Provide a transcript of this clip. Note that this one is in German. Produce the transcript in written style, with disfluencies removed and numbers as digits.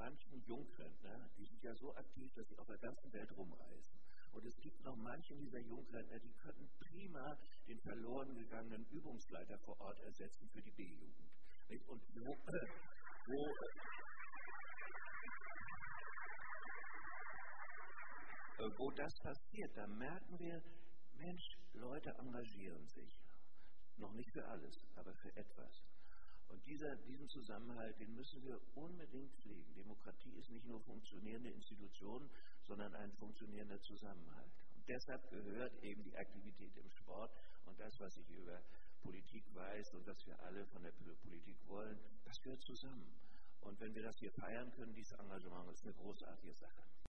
manchen Jungrentner, die sind ja so aktiv, dass sie auf der ganzen Welt rumreisen. Und es gibt noch manche dieser Jungrentner, die könnten prima den verloren gegangenen Übungsleiter vor Ort ersetzen für die B-Jugend. Und wo das passiert, da merken wir, Mensch, Leute engagieren sich. Noch nicht für alles, aber für etwas. Und diesen Zusammenhalt, den müssen wir unbedingt pflegen. Demokratie ist nicht nur funktionierende Institution, sondern ein funktionierender Zusammenhalt. Und deshalb gehört eben die Aktivität im Sport und das, was ich über Politik weiß und was wir alle von der Politik wollen, das gehört zusammen. Und wenn wir das hier feiern können, dieses Engagement, ist eine großartige Sache.